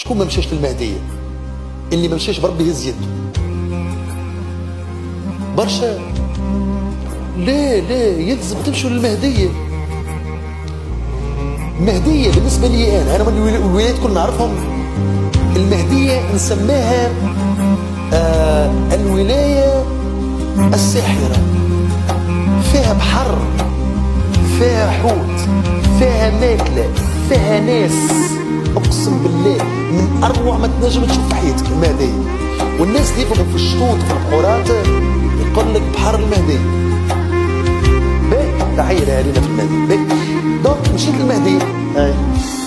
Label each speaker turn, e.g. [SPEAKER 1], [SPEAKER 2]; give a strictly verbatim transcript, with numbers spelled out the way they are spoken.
[SPEAKER 1] شكون ما مشاش للمهدية؟ اللي ما مشاش بربي يهز يده. برشا. ليه ليه يلزم تمشوا للمهدية. المهدية بالنسبة لي أنا أنا من الولايات كل نعرفهم. المهدية نسميها آه الولاية الساحرة. فيها بحر، فيها حوت، فيها ماكلة، فيها ناس، اقسم بالله من اروع ما تنجم تشوف في حياتك المهدية. والناس اللي يفهموا في الشطوط وفي البحورات يقول لك بحر المهدية. باهي تحية لأهالينا في المهدية. باهي دونك مشيت للمهدية.